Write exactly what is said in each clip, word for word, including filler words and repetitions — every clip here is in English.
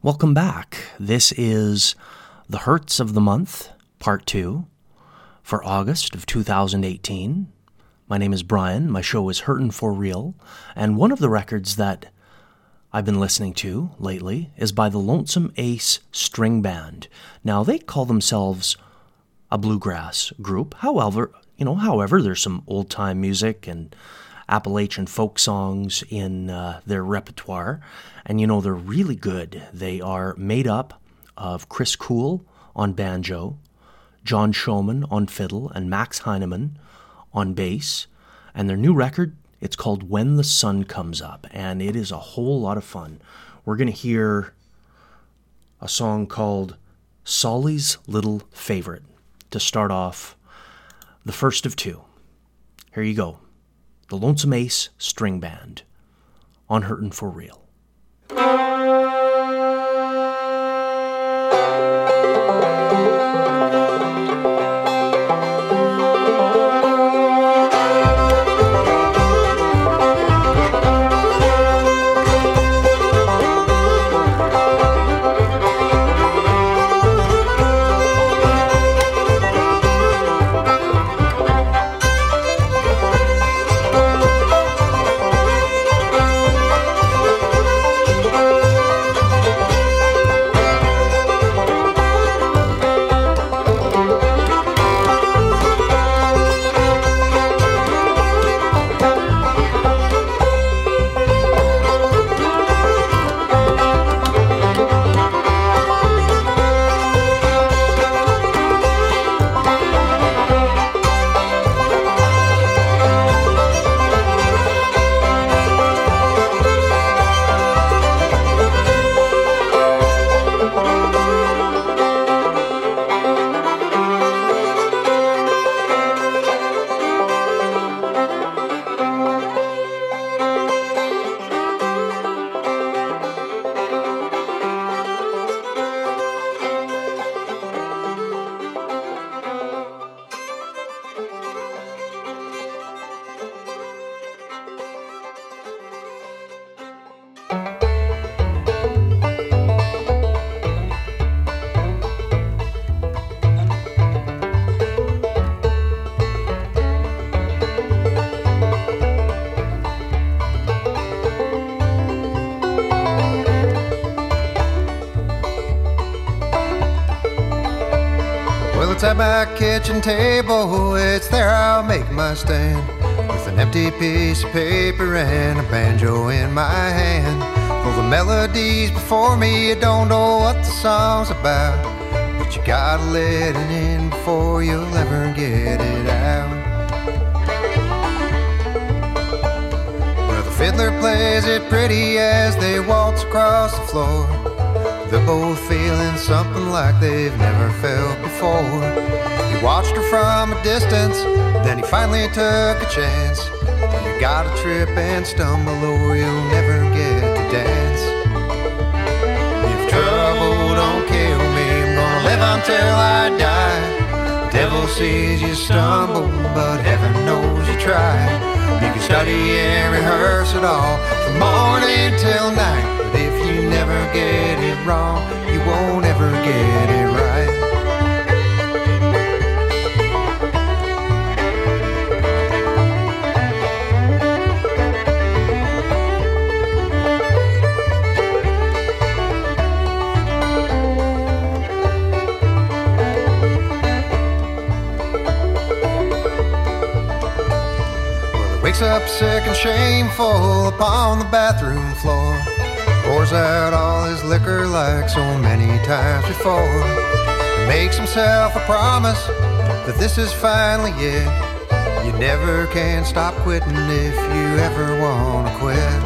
Welcome back. This is The Hurts of the Month, Part two, for August of two thousand eighteen. My name is Brian. My show is Hurtin' for Real, and one of the records that I've been listening to lately is by the Lonesome Ace String Band. Now, they call themselves a bluegrass group. However, you know, however, there's some old-time music and Appalachian folk songs in uh, their repertoire, and you know, they're really good. They are made up of Chris Cool on banjo, John Showman on fiddle, and Max Heineman on bass, and their new record, it's called When the Sun Comes Up, and it is a whole lot of fun. We're going to hear a song called Solly's Little Favorite to start off the first of two. Here you go. The Lonesome Ace String Band on Hurtin' for Real. At my kitchen table, it's there I'll make my stand, with an empty piece of paper and a banjo in my hand. Though the melody's before me, you don't know what the song's about, but you gotta let it in before you'll ever get it out. Well, the fiddler plays it pretty as they waltz across the floor. They're both feeling something like they've never felt before. He watched her from a distance, then he finally took a chance. You gotta trip and stumble or you'll never get to dance. If trouble don't kill me, I'm gonna live until I die. Devil sees you stumble, but heaven knows you tried. You can study and rehearse it all from morning till night, but if you never get it wrong, you won't ever get it right. Well, he wakes up sick and shameful upon the bathroom floor, pours out all his liquor like so many times before. He makes himself a promise that this is finally it. You never can stop quitting if you ever wanna quit.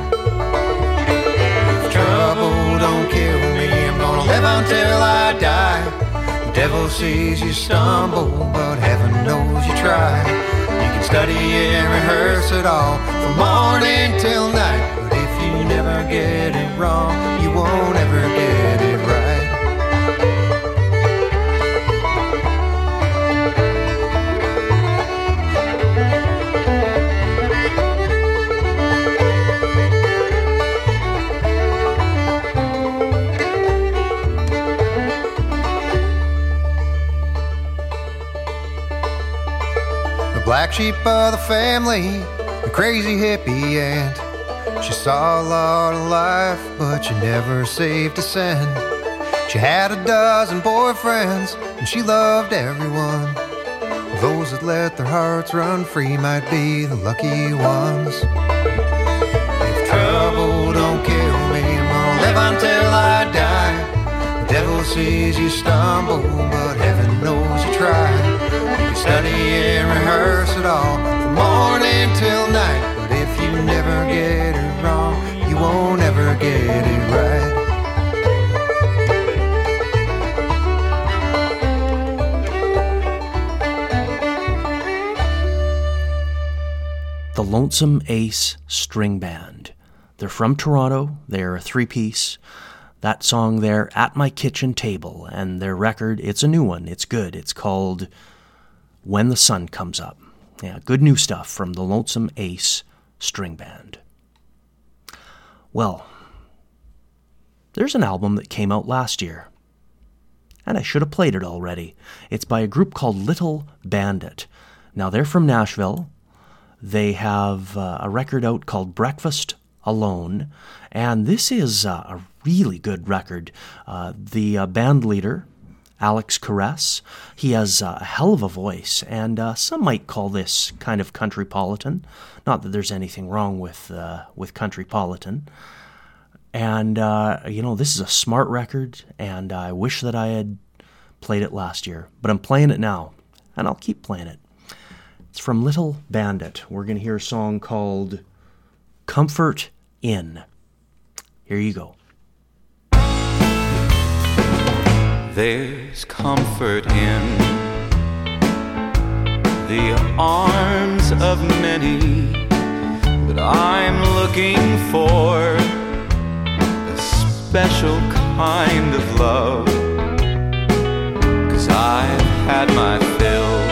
If trouble don't kill me, I'm gonna live until I die. The devil sees you stumble, but heaven knows you tried. You can study and rehearse it all from morning till night, but if you never get it wrong, you won't ever get it right. black sheep of the family, the crazy hippie aunt. She saw a lot of life, but she never saved a cent. She had a dozen boyfriends, and she loved everyone. Those that let their hearts run free might be the lucky ones. If trouble don't kill me, I'm gonna live until I die. The devil sees you stumble, but heaven knows you tried. You can study and rehearse it all from morning till night, but if you never get it wrong, you won't ever get it right. The Lonesome Ace String Band. They're from Toronto. They're a three-piece. That song there, At My Kitchen Table, and their record, it's a new one. It's good. It's called When the Sun Comes Up. Yeah, good new stuff from the Lonesome Ace String Band. Well, there's an album that came out last year, and I should have played it already. It's by a group called Little Bandit. Now, they're from Nashville. They have uh, a record out called Breakfast Alone, and this is uh, a really good record. Uh, the uh, band leader, Alex Caress, he has uh, a hell of a voice, and uh, some might call this kind of countrypolitan. Not that there's anything wrong with uh, with countrypolitan. And, uh, you know, this is a smart record, and I wish that I had played it last year. But I'm playing it now, and I'll keep playing it. It's from Little Bandit. We're going to hear a song called Comfort In. Here you go. There's comfort in the arms of many, but I'm looking for a special kind of love, 'cause I've had my fill.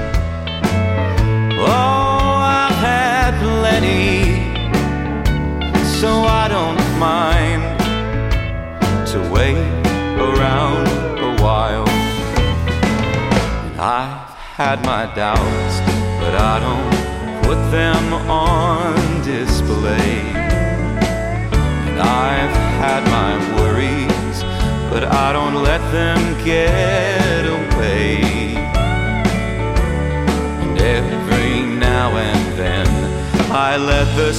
Oh, I've had plenty, so I don't mind to wait around a while. And I've had my doubts, but I don't put them on display. And I've had my worries, but I don't let them get away. Every now and then I let the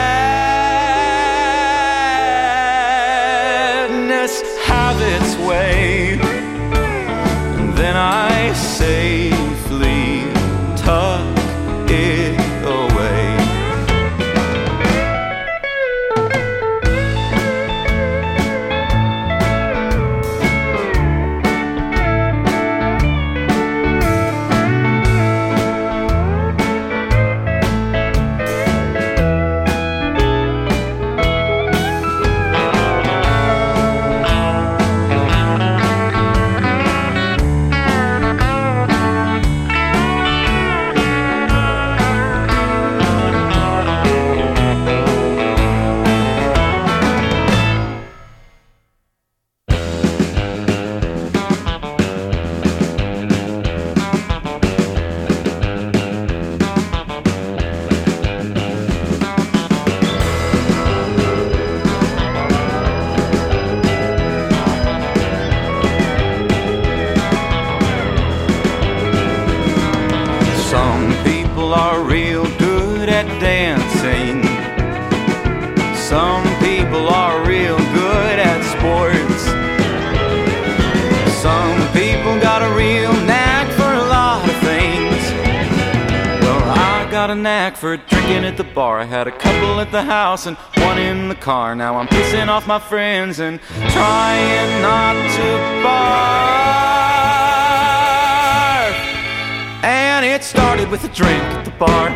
sadness have its way, and then I safely tuck it away. Some people are real good at sports. Some people got a real knack for a lot of things. Well, I got a knack for drinking at the bar. I had a couple at the house and one in the car. Now I'm pissing off my friends and trying not to barf. And it started with a drink at the bar.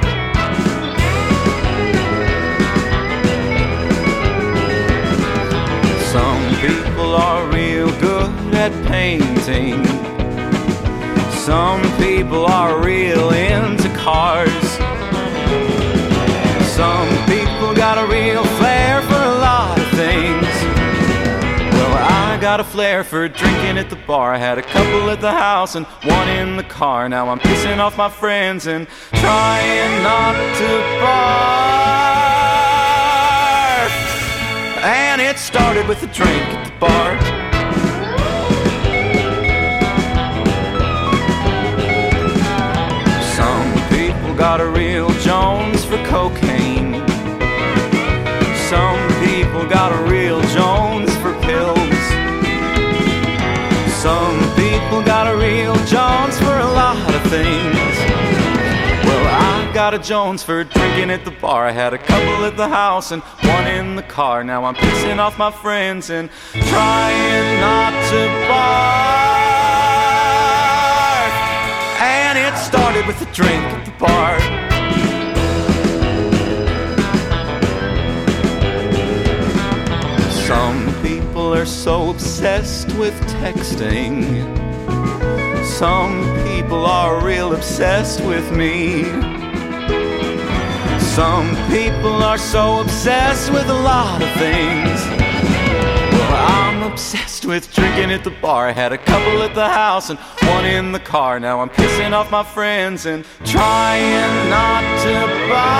Some people are real good at painting. Some people are real into cars. Some people got a real flair for a lot of things. Well, I got a flair for drinking at the bar. I had a couple at the house and one in the car. Now I'm pissing off my friends and trying not to barf. And it started with a drink at the bar. Some people got a real Jones for cocaine. Some people got a real Jones for pills. Some people got a real Jones for a lot of things. Well, I got a Jones for drinking at the bar. I had a couple at the house and one in the car. Now I'm pissing off my friends and trying not to barf. And it started with a drink at the bar. Some people are so obsessed with texting. Some people are real obsessed with me. Some people are so obsessed with a lot of things. Well, I'm obsessed with drinking at the bar. I had a couple at the house and one in the car. Now I'm pissing off my friends and trying not to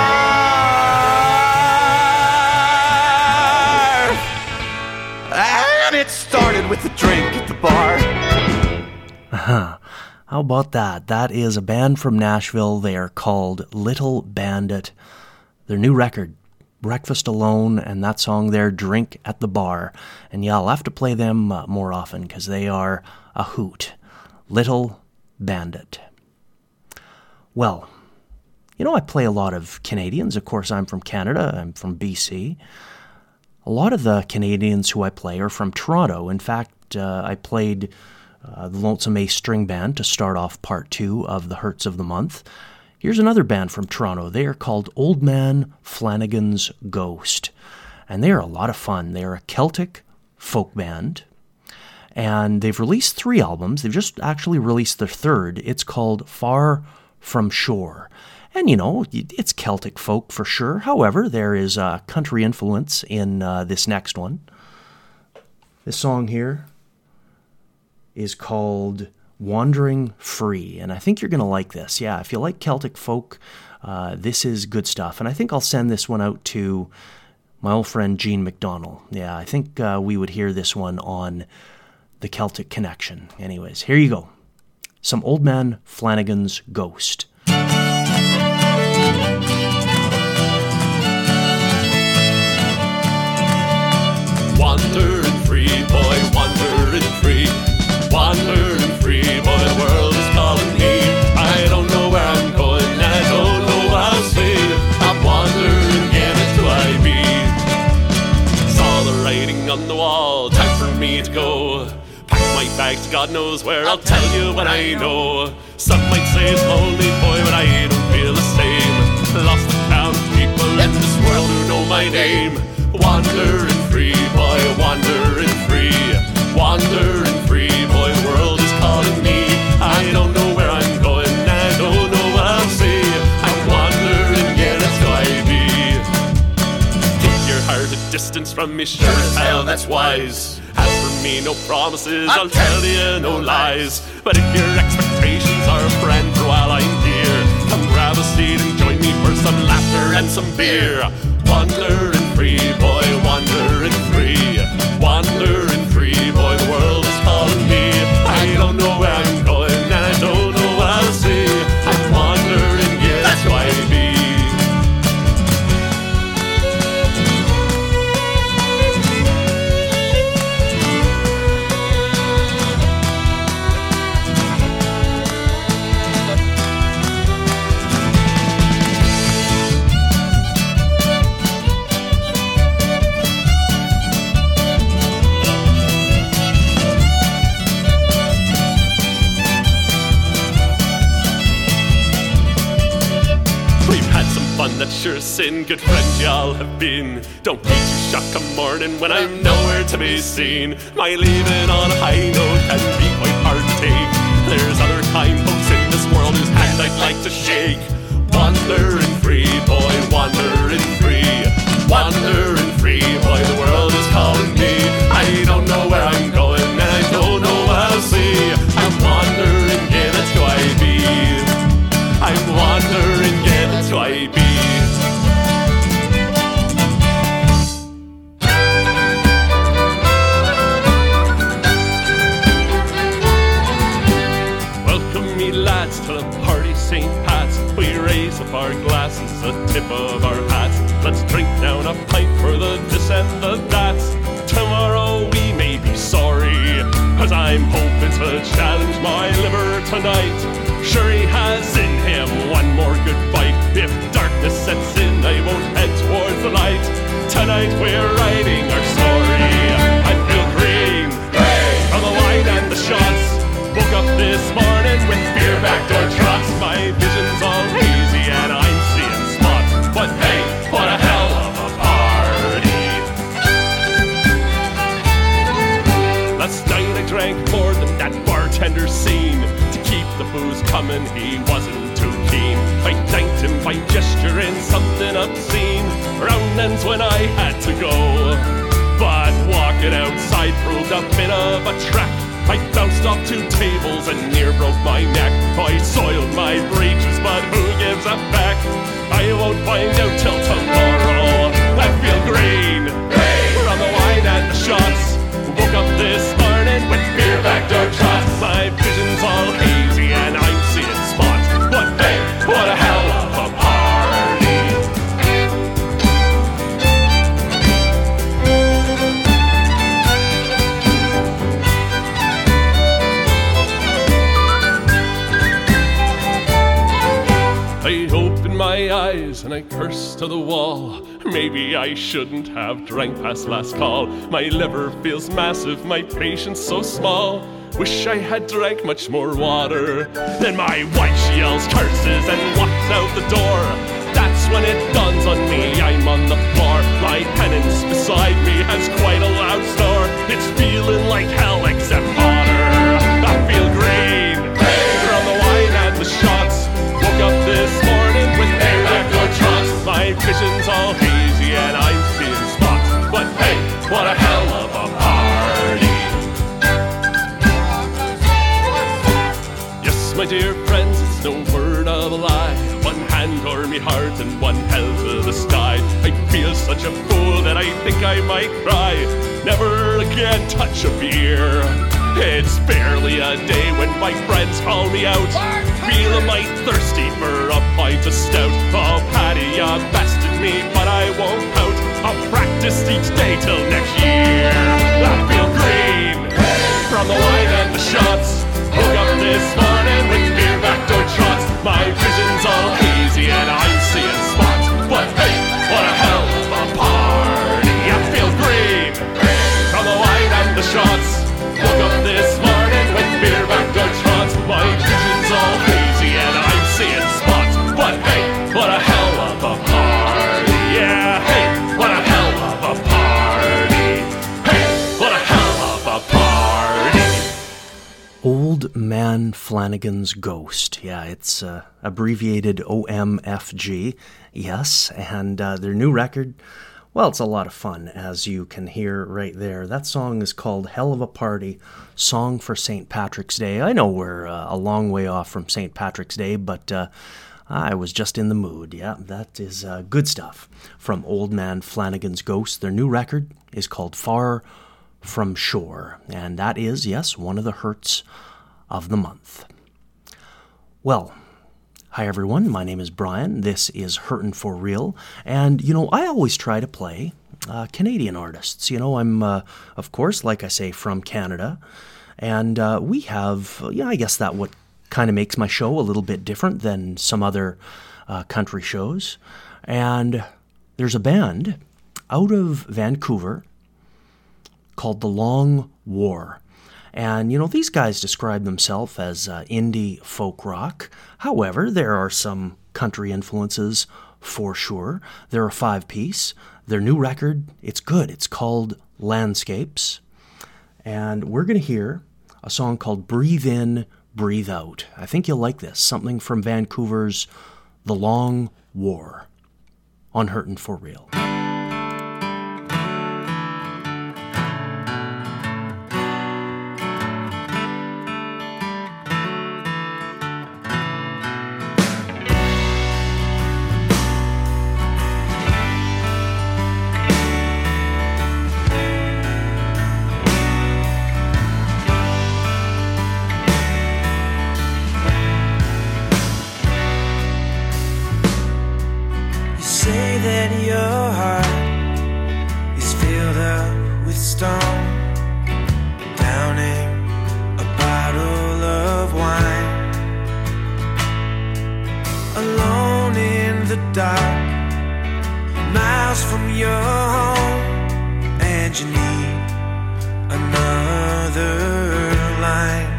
barf. And it started with a drink at the bar. Uh-huh. How about that? That is a band from Nashville. They are called Little Bandit. Their new record, Breakfast Alone, and that song there, Drink at the Bar. And yeah, I'll have to play them uh, more often because they are a hoot. Little Bandit. Well, you know, I play a lot of Canadians. Of course, I'm from Canada. I'm from B C. A lot of the Canadians who I play are from Toronto. In fact, uh, I played uh, the Lonesome Ace String Band to start off part two of the Hurts of the Month. Here's another band from Toronto. They are called Old Man Flanagan's Ghost. And they are a lot of fun. They are a Celtic folk band. And they've released three albums. They've just actually released their third. It's called Far From Shore. And, you know, it's Celtic folk for sure. However, there is a country influence in uh, this next one. This song here is called Wandering Free. And I think you're going to like this. Yeah, if you like Celtic folk, uh, this is good stuff. And I think I'll send this one out to my old friend Gene McDonald. Yeah, I think uh, we would hear this one on the Celtic Connection. Anyways, here you go. Some Old Man Flanagan's Ghost. Wandering free, boy, wandering free. Wandering free, boy, the world is calling me. I don't know where I'm going, I don't know what I'll say. I'm wandering, get it to I be. Saw the writing on the wall, time for me to go. Pack my bags to God knows where, I'll tell you when I know. Some might say it's lonely, boy, but I don't feel the same. Lost the count of people in this world who know my name. Wandering free, boy, wandering free. Wandering free, boy, the world is calling me. I don't know where I'm going, I don't know what I'll say. I'm wandering, yeah, that's who I be. Keep your heart a distance from me, sure as hell, that's wise. As for me, no promises, I'll tell you no lies. But if your expectations are a friend for while I'm here, come grab a seat and join me for some laughter and some beer. Wandering free, boy, wandering free. Wandering free, boy, the world is calling me. I don't know where I'm going, and I don't know what I'll say. I'm wandering, yeah, that's who I be. That sure sin, good friends y'all have been. Don't be too shocked come morning when I'm nowhere to be seen. My leaving on a high note can be quite hard to take. There's other kind folks in this world whose hand I'd like to shake. Wandering free, boy, wandering free. Wandering free, boy, the world is calling me. I don't know where I'm going, tonight. Sure he has in him one more good fight. If darkness sets in, I won't head towards the light. Tonight we're writing our story. I feel green, green from the wine and the shots. Woke up this morning with beer backdoor trots. My vision's all hazy and I'm seeing spots. But hey, what a hell of a party. Last night I drank more than that bartender's seen. To keep the booze coming, he wasn't too keen. I thanked him by gesturing something obscene. Round ends when I had to go, but walking outside proved a bit of a trek. I bounced off two tables and near broke my neck. I soiled my breeches, but who gives a feck? I won't find out till tomorrow. I feel green, green from the wine and the shots. Woke up this morning with beer backdoor trots. My vision's all hazy and I'm seeing spots. But hey, what a hell of a party. I opened my eyes and I cursed to the wall. Maybe I shouldn't have drank past last call. My liver feels massive, my patience so small. Wish I had drank much more water. Then my wife, she yells curses and walks out the door. That's when it dawns on me, I'm on the floor. My penance beside me has quite a loud snore. It's feeling like hell except hotter. I feel green, green from the wine and the shots. Woke up this morning with beer backdoor trots. My vision's all hazy and I'm seeing spots. But hey, what a hell of a party. Yes, my dear friends, it's no word of a lie. One hand o'er me heart and one held to the sky. I feel such a fool that I think I might cry. Never again touch a beer. It's barely a day when my friends call me out. Feel a mite thirsty for a pint of stout. Oh, Paddy, you bested me, but I won't pout. I'll practice each day till next year. I feel green from the wine and the shots. Woke up this morning with beer backdoor trots. My vision's all hazy and I'm seeing spots. But hey, what a hell of a party. I feel green from the wine and the shots. Woke up this morning with beer backdoor trots. My vision's all hazy and I'm seeing spots. But hey, what a hell of a party. Yeah, hey, what a hell of a party. Hey, what a hell of a party. Old Man Flanagan's Ghost. Yeah, it's uh, abbreviated O M F G. Yes, and uh, their new record, well, it's a lot of fun, as you can hear right there. That song is called Hell of a Party, Song for Saint Patrick's Day. I know we're uh, a long way off from Saint Patrick's Day, but uh, I was just in the mood. Yeah, that is uh, good stuff from Old Man Flanagan's Ghost. Their new record is called Far From Shore, and that is, yes, one of the hurts of the month. Well, hi everyone, my name is Brian, this is Hurtin' For Real, and you know, I always try to play uh, Canadian artists. You know, I'm, uh, of course, like I say, from Canada, and uh, we have, uh, yeah, I guess that what kind of makes my show a little bit different than some other uh, country shows, and there's a band out of Vancouver called The Long War. And, you know, these guys describe themselves as uh, indie folk rock. However, there are some country influences for sure. They're a five-piece. Their new record, it's good. It's called Landscapes. And we're going to hear a song called Breathe In, Breathe Out. I think you'll like this. Something from Vancouver's The Long War on Hurtin' For Real. Say that your heart dark, miles from your home, and you need another line.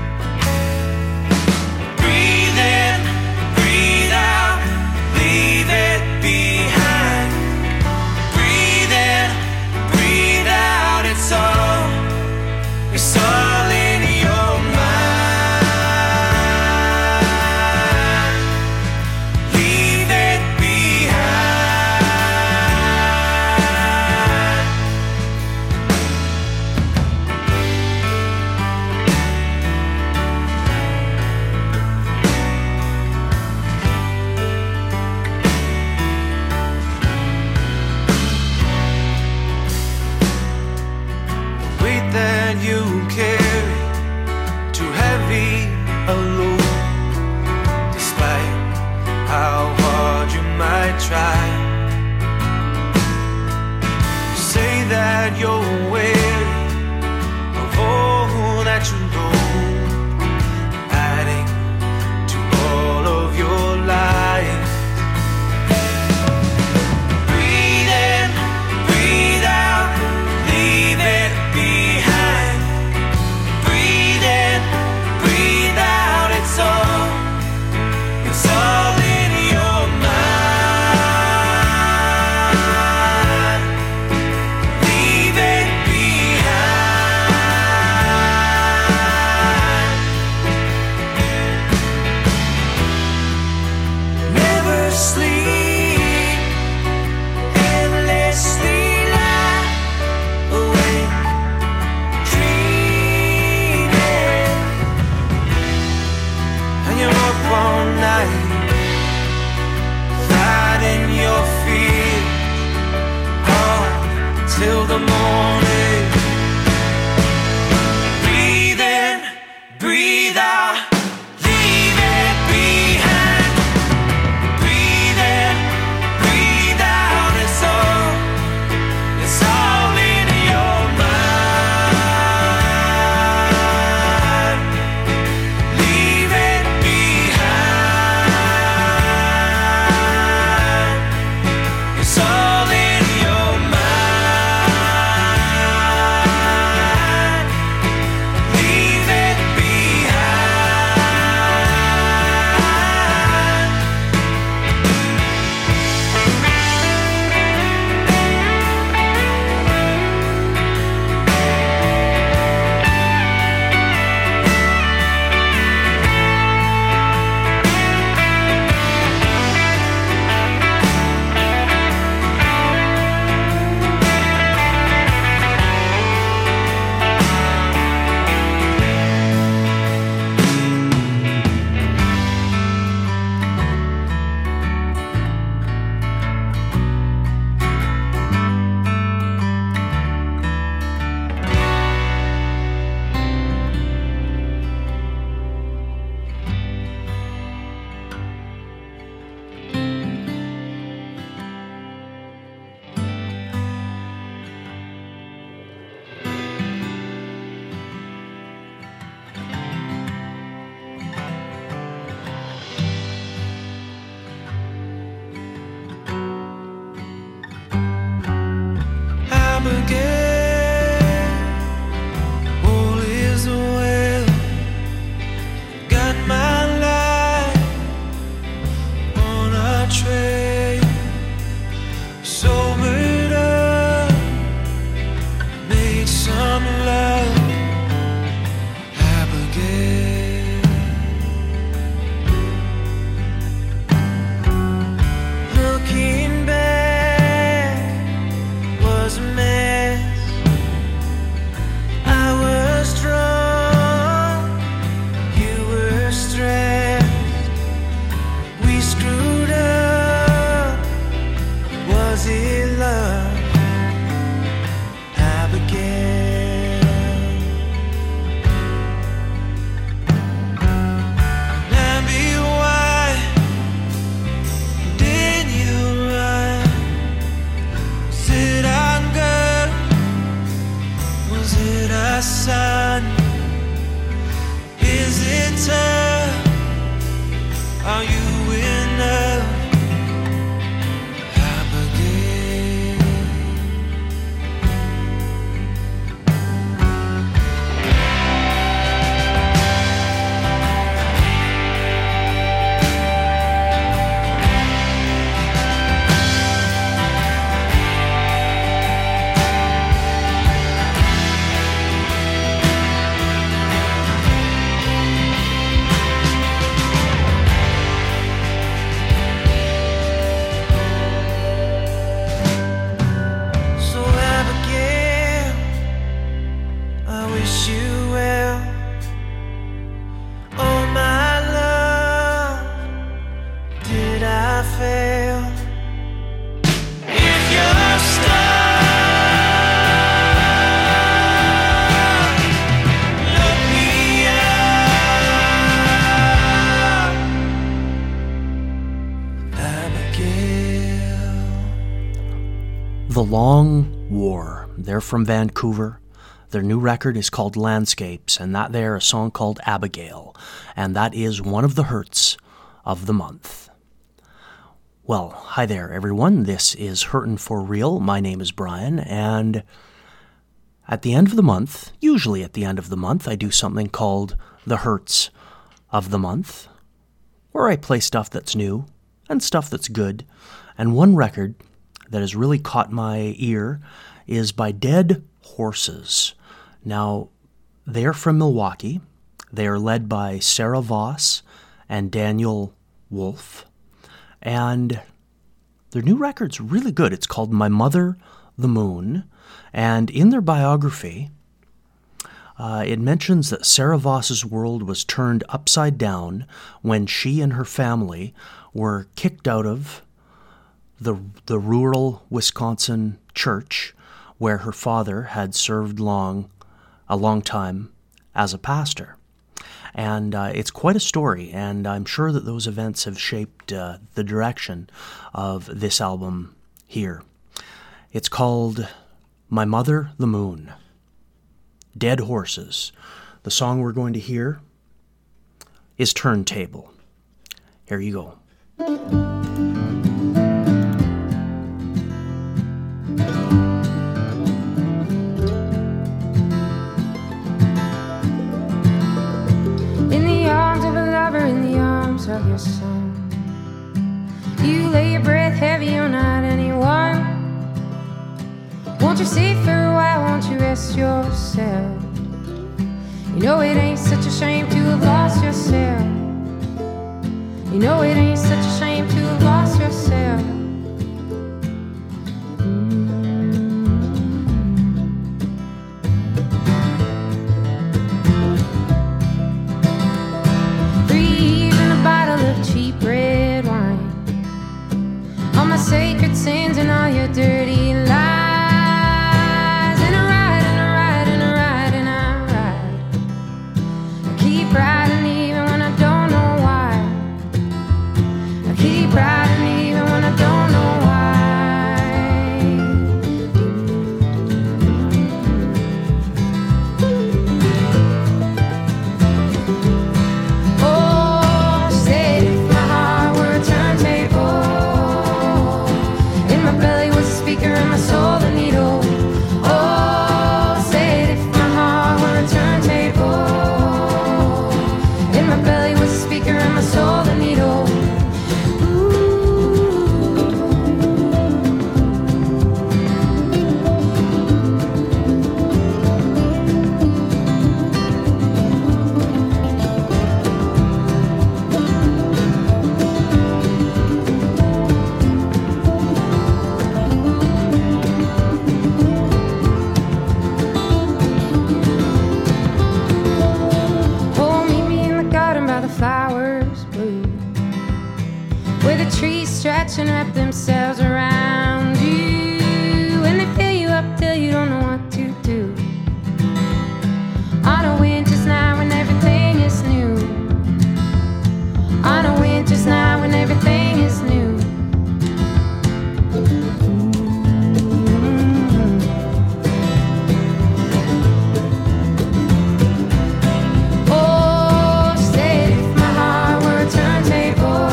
Breathe in, breathe out, leave it behind. Breathe in, breathe out, it's all, it's all in your mind. Leave it behind. The weight that you carry, too heavy a load, despite how hard you might try. You say that you're aware of all that you know, adding to all of your life. Breathe in, breathe out, leave it behind. Breathe in, breathe out, it's all, it's all in your mind. Leave it behind. Never sleep, endlessly lie awake, dreaming, and you're up all night, fighting your fear, hard till the morning. Breathe in, breathe out, leave it behind. Breathe in, breathe out, it's all, it's all in your mind. Leave it behind. It's all in your mind. Leave it Abigail, all is well. Got my life on a trail, sobered up, made some love. Abigail, looking back was a mess. I was drunk, you were stressed. We screwed up, was it love? Abigail, Lamby white, did you run? Was it anger? Was it a sun? Is it tough? Are you enough? wish you well. Oh my love, did I fail? If you're stuck, look me up. Abigail. The Long War. They're from Vancouver. Their new record is called Landscapes, and that there, a song called Abigail. And that is one of the hurts of the month. Well, hi there, everyone. This is Hurtin' for Real. My name is Brian, and at the end of the month, usually at the end of the month, I do something called the Hurts of the Month, where I play stuff that's new and stuff that's good. And one record that has really caught my ear is by Dead Horses. Now, they're from Milwaukee. They are led by Sarah Voss and Daniel Wolf. And their new record's really good. It's called My Mother, the Moon. And in their biography, uh, it mentions that Sarah Voss's world was turned upside down when she and her family were kicked out of the the rural Wisconsin church where her father had served long, a long time as a pastor. And uh, it's quite a story, and I'm sure that those events have shaped uh, the direction of this album here. It's called My Mother, the Moon. Dead Horses. The song we're going to hear is Turntable. Here you go. Of your son, you lay your breath heavy on not anyone. Won't you stay for a while? Won't you rest yourself? You know it ain't such a shame to have lost yourself. You know it ain't such a shame to have lost yourself. Cheap red wine, all my sacred sins and all your dirty lies. And I ride, and I ride, and I ride, and I ride. I keep riding even when I don't know why. I keep riding even when I don't know why. Soul the needle. Oh, say it if my heart were a turntable. In my belly was a speaker and my soul the needle. Trees stretch and wrap themselves around you, and they fill you up till you don't know what to do. On a winter's night when everything is new. On a winter's night when everything is new. Oh, say if my heart were a turntable.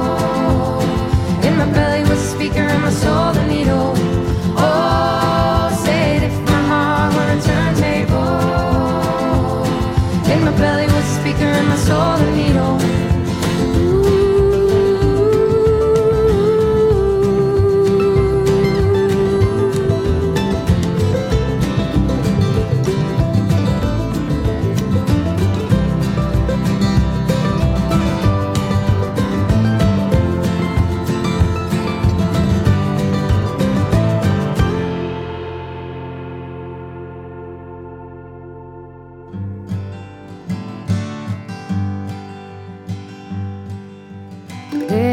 My belly was a speaker and my soul the needle. Oh, say it if my heart were a turntable. In my belly was a speaker and my soul the needle.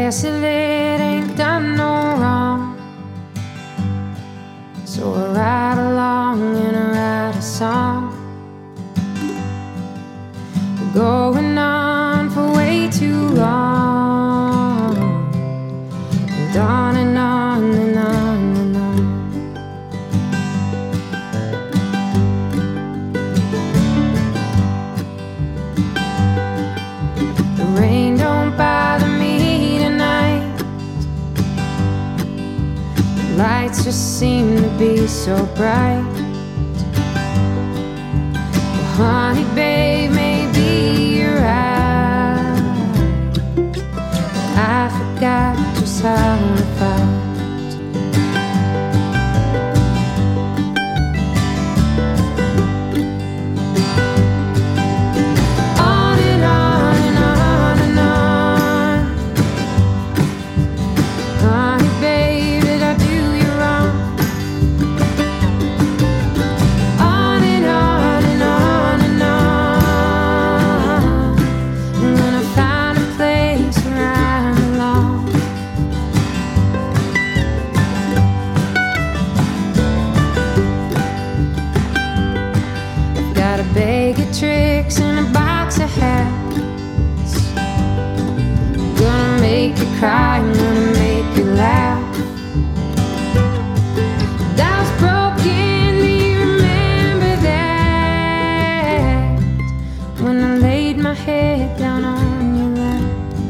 Guess a lit ain't done no wrong, so I ride along and I write a song. We're going on for way too long, and on and on and on and on. The rain don't bother me tonight, the lights just seem to be so bright. Well, honey, babe, maybe you're right, I forgot just how I felt. On and on and on and on. Honey, babe, did I do you wrong? On and on and on and on. I'm gonna find a place where I belong. I've got a bag of tricks and a box of hats. I'm gonna make you cry, I'm gonna make you laugh. I was broken, do you remember that? When I laid my head down on your lap.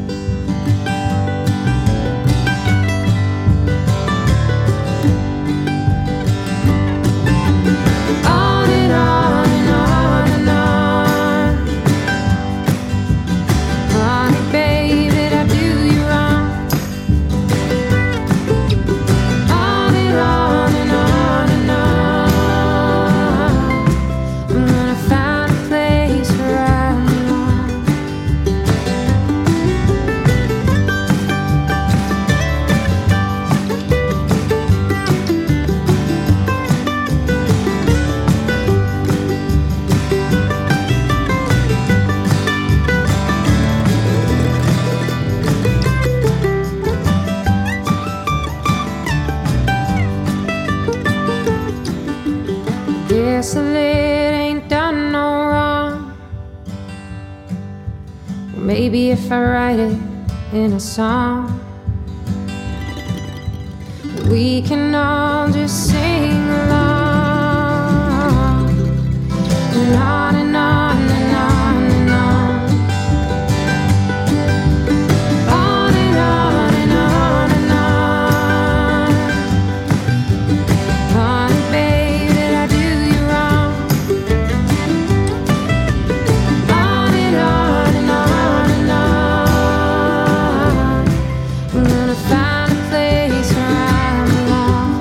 On and on and on and on. Honey, babe, did I do you wrong? On and on and on and on. I'm gonna find a place where I belong. Guess a lit ain't done no wrong. Or maybe if I write it in a song, we can all just sing along. And on and on and on and on. On and on and on and on. Honey, babe, did I do you wrong? On and on and on and on. I'm gonna find a place where I belong.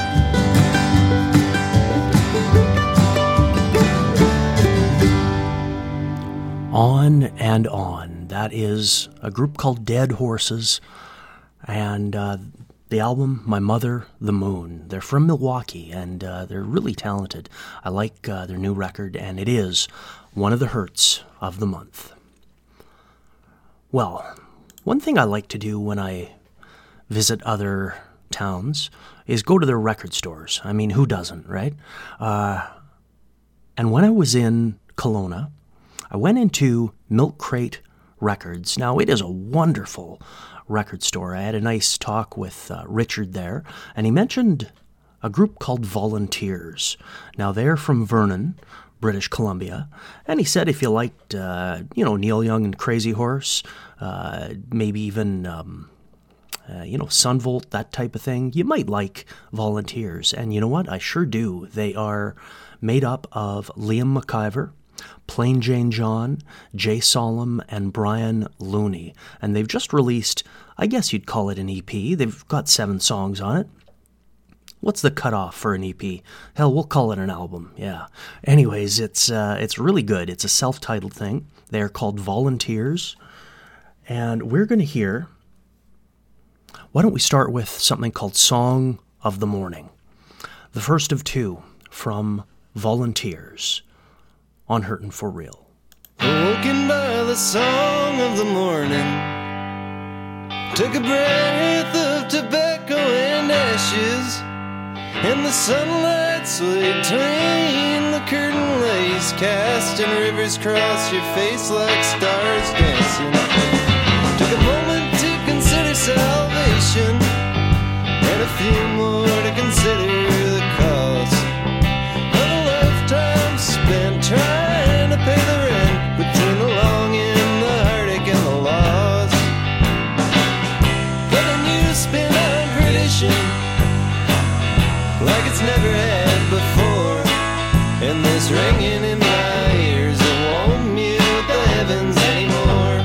On and On. That is a group called Dead Horses, and uh, the album My Mother, the Moon. They're from Milwaukee, and uh, they're really talented. I like uh, their new record, and it is one of the hurts of the month. Well, one thing I like to do when I visit other towns is go to their record stores. I mean, who doesn't, right? Uh, and when I was in Kelowna, I went into Milk Crate Records. Now, it is a wonderful record store. I had a nice talk with uh, Richard there, and he mentioned a group called Volunteers. Now, they're from Vernon, British Columbia, and he said if you liked, uh, you know, Neil Young and Crazy Horse, uh, maybe even, um, uh, you know, Sunvolt, that type of thing, you might like Volunteers. And you know what? I sure do. They are made up of Liam McIver, Plain Jane John, Jay Solemn, and Brian Looney. And they've just released, I guess you'd call it an E P. They've got seven songs on it. What's the cutoff for an E P? Hell, we'll call it an album, yeah. Anyways, it's uh, it's really good. It's a self-titled thing. They're called Volunteers. And we're going to hear, why don't we start with something called Song of the Morning. The first of two from Volunteers on Hurtin' for Real. Awoken by the song of the morning, Took a breath of tobacco and ashes, and the sunlight swayed between the curtain lace, casting rivers across your face like stars dancing. Took a moment to consider salvation, and a few more to consider the cost of a lifetime spent trying to pay the rent between the longing, the heartache, and the loss. But a new spin on perdition, like it's never had before, and this ringing in my ears, it won't mute the heavens anymore.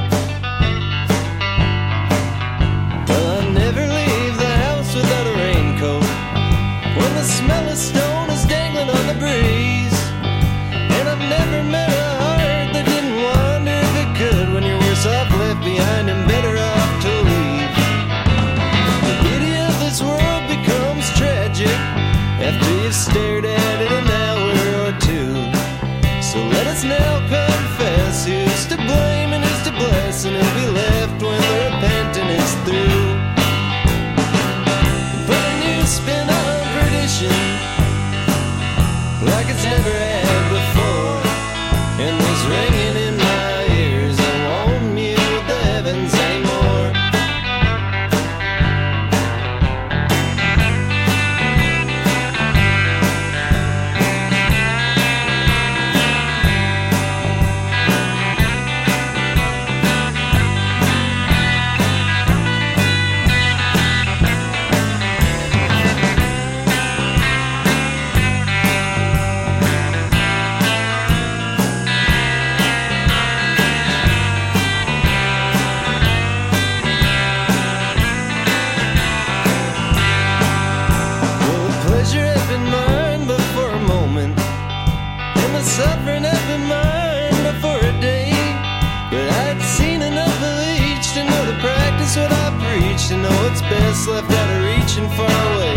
Well, I never leave the house without a raincoat when the smell of stone is dangling on the breeze, and I've never met a heart that didn't wonder if it could when you're worse off left behind and better off to leave. The beauty of this world becomes tragic after you've stared at it an hour or two. So let us now confess who's to blame and who's to bless, and who'll be left when the repenting is through. Put a new spin on perdition, like it's never had before, and this ringing in my ears, it won't mute the heavens anymore. Suffering had been mine before a day, but I'd seen enough of each to know to practice what I preach, to know what's best left out of reach and far away.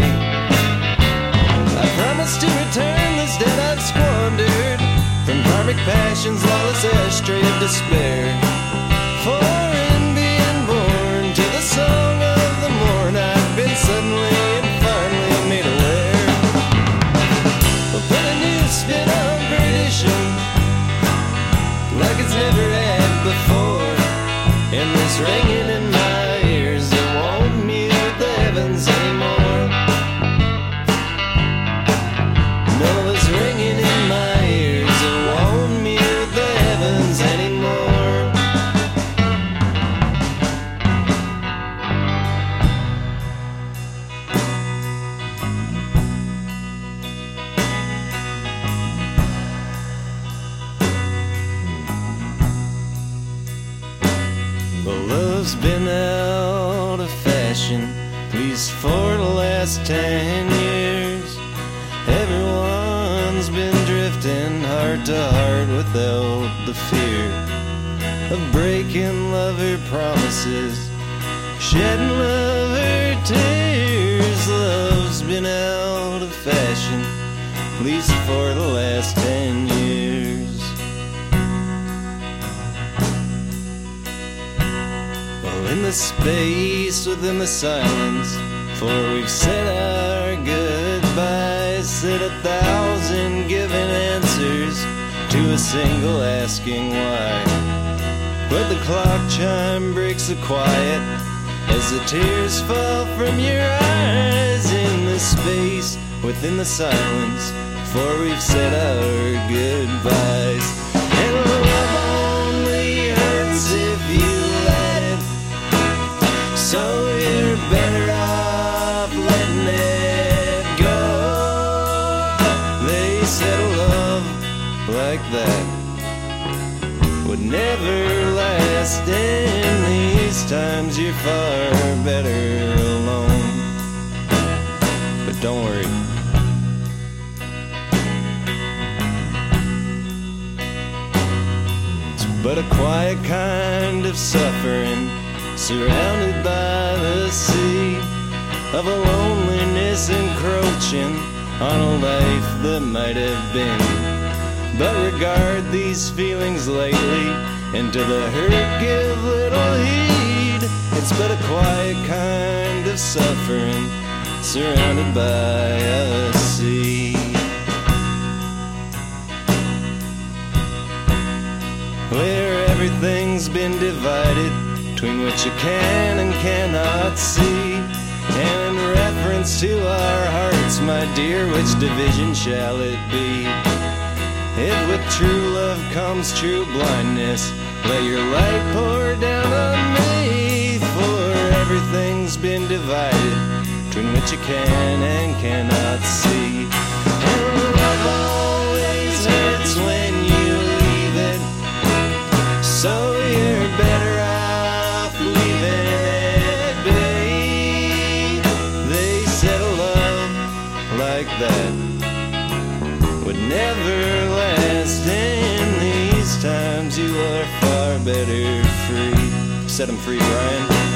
I promised to return this debt I've squandered, from karmic passions, lawless ashtray of despair. For in being born to the song of the morn, I've been suddenly and finally made aware. But put a new spin on perdition, like it's never had before, and this ringing in my ears, it won't mute the heavens anymore. No, this ringing in my ears, it won't mute the heavens anymore. Love's been out of fashion, at least for the last ten years. Everyone's been drifting heart to heart without the fear of breaking lover promises, shedding lover tears. Love's been out of fashion, at least for the last ten years. In the space within the silence, for we've said our goodbyes, said a thousand given answers to a single asking why. But the clock chime breaks the quiet as the tears fall from your eyes. In the space within the silence, for we've said our goodbyes. And love only hurts if you let it, so you're better off letting it go. They said a love like that would never last. In these times you're far better alone. But don't worry, it's but a quiet kind of suffering, surrounded by the sea of a loneliness encroaching on a life that might have been. But regard these feelings lightly, and to the hurt give little heed. If It's but a quiet kind of suffering, surrounded by a sea. Where everything's been divided between what you can and cannot see. And in reference to our hearts, my dear, which division shall it be? If with true love comes true blindness, let your light pour down on me. For everything's been divided between what you can and cannot see. And love always hurts when you leave it, so you're better off leaving it be. They said a love like that would never last. In these times you are far better free. Set 'em free, Brian.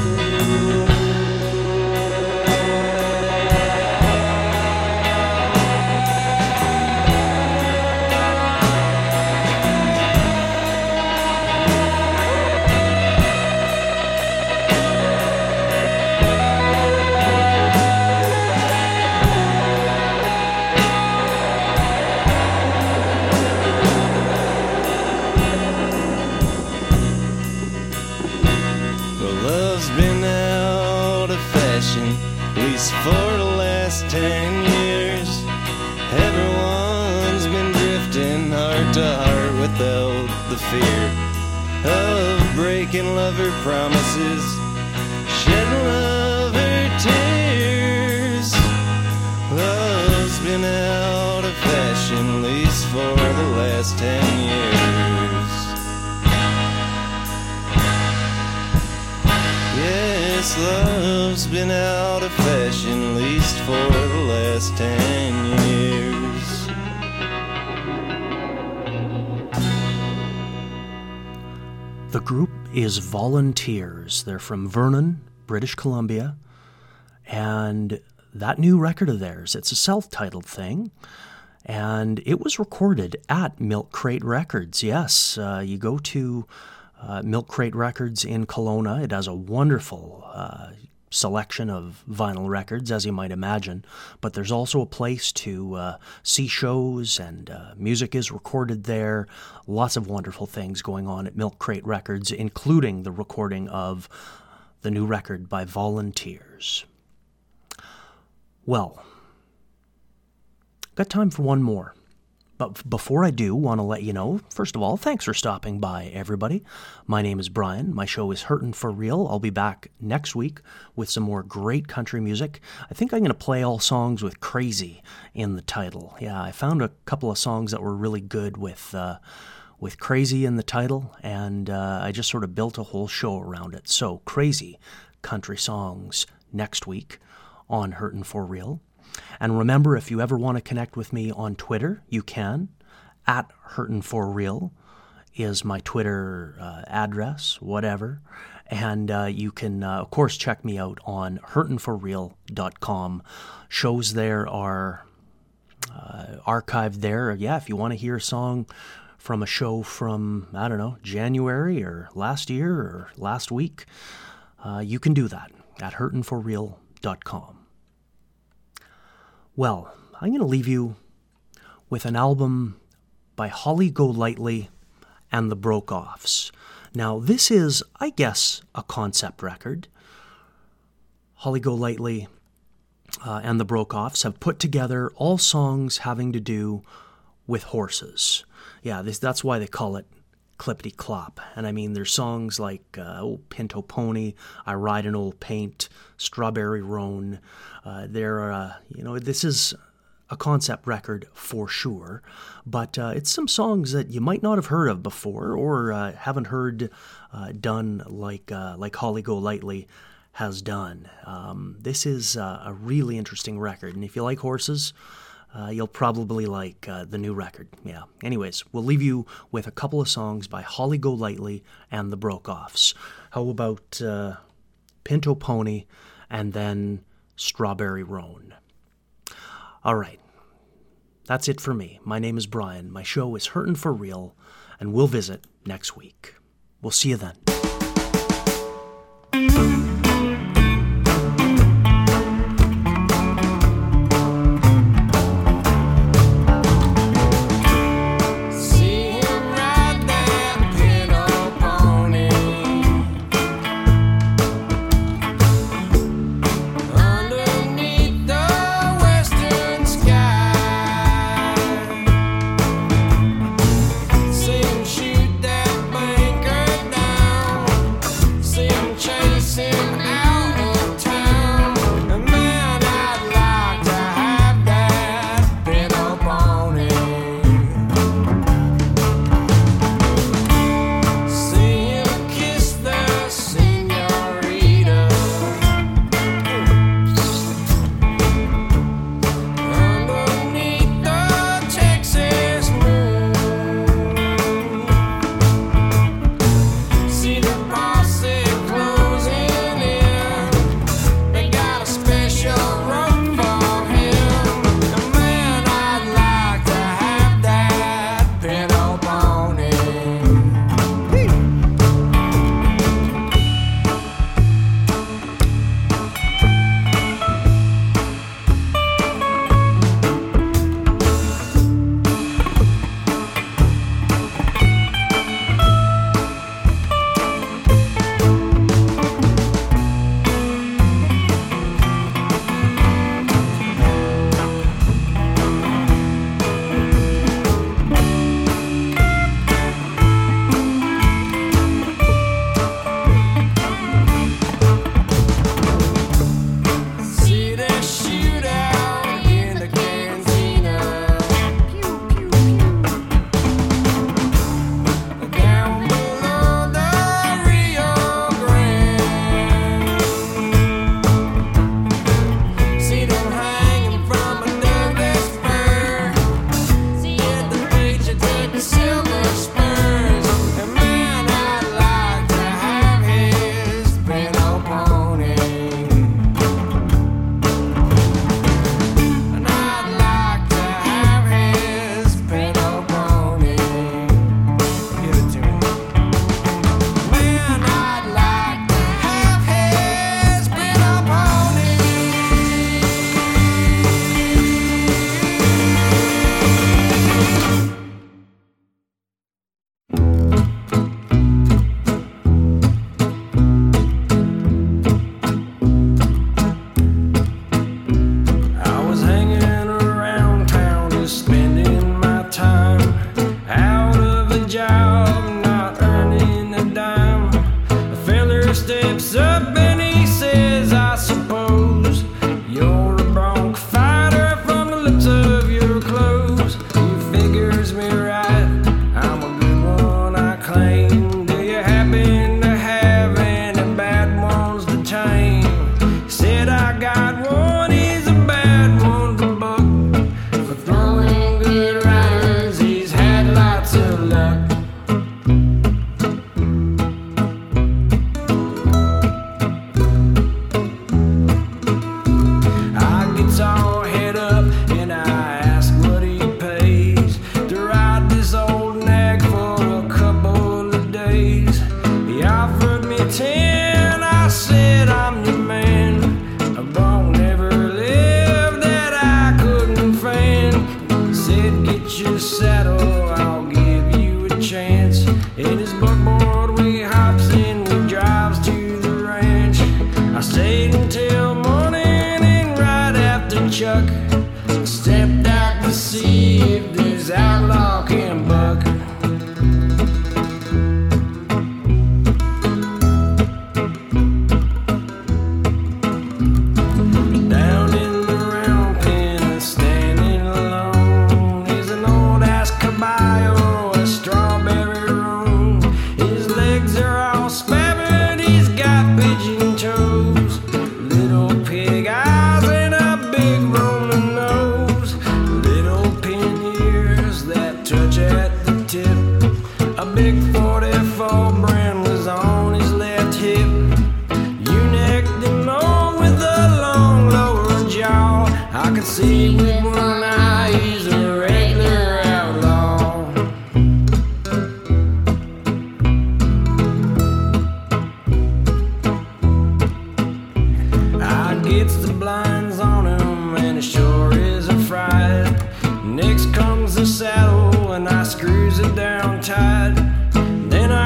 For the last ten years, everyone's been drifting heart to heart without the fear of breaking lover promises, shedding lover tears. Love's been out of fashion, at least for the last ten years. Yes, love's been out of fashion, at least for the last ten years. The group is Volunteers. They're from Vernon, British Columbia, and that new record of theirs, it's a self-titled thing, and it was recorded at Milk Crate Records. Yes, uh, you go to uh, Milk Crate Records in Kelowna. It has a wonderful uh, selection of vinyl records, as you might imagine, but there's also a place to uh, see shows, and uh, music is recorded there. Lots of wonderful things going on at Milk Crate Records, including the recording of the new record by Volunteers. Well, got time for one more. But before I do, want to let you know, first of all, thanks for stopping by, everybody. My name is Brian. My show is Hurtin' for Real. I'll be back next week with some more great country music. I think I'm going to play all songs with Crazy in the title. Yeah, I found a couple of songs that were really good with uh, with Crazy in the title, and uh, I just sort of built a whole show around it. So, Crazy country songs next week on Hurtin' for Real. And remember, if you ever want to connect with me on Twitter, you can. At Hurtin' for Real is my Twitter uh, address, whatever. And uh, you can, uh, of course, check me out on hurtin for real dot com. Shows there are uh, archived there. Yeah, if you want to hear a song from a show from, I don't know, January or last year or last week, uh, you can do that at hurtin for real dot com. Well, I'm going to leave you with an album by Holly Golightly and the Broke-Offs. Now, this is, I guess, a concept record. Holly Golightly uh, and the Broke-Offs have put together all songs having to do with horses. Yeah, this, that's why they call it Clippity Clop. And I mean, there's songs like uh, Old Pinto Pony, I Ride an Old Paint, Strawberry Roan. Uh, there, uh, you know, this is a concept record for sure, but uh, it's some songs that you might not have heard of before, or uh, haven't heard uh, done like uh, like Holly Golightly has done. Um, this is uh, a really interesting record, and if you like horses, Uh, you'll probably like uh, the new record. Yeah. Anyways, we'll leave you with a couple of songs by Holly Golightly and the Broke-Offs. How about uh, Pinto Pony and then Strawberry Roan? All right. That's it for me. My name is Brian. My show is Hurtin' for Real, and we'll visit next week. We'll see you then.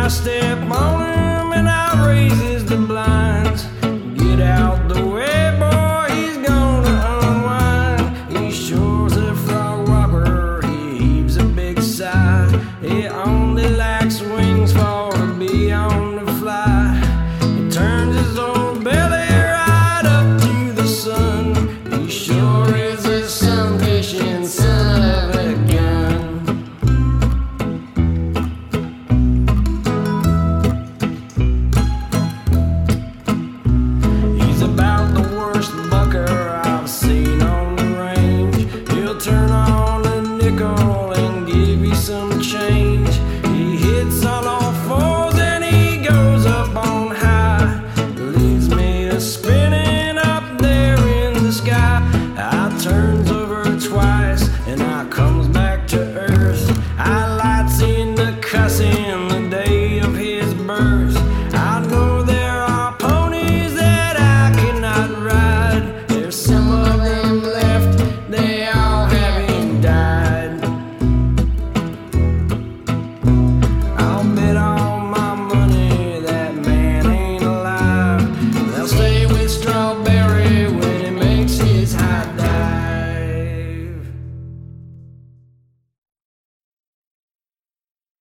I step on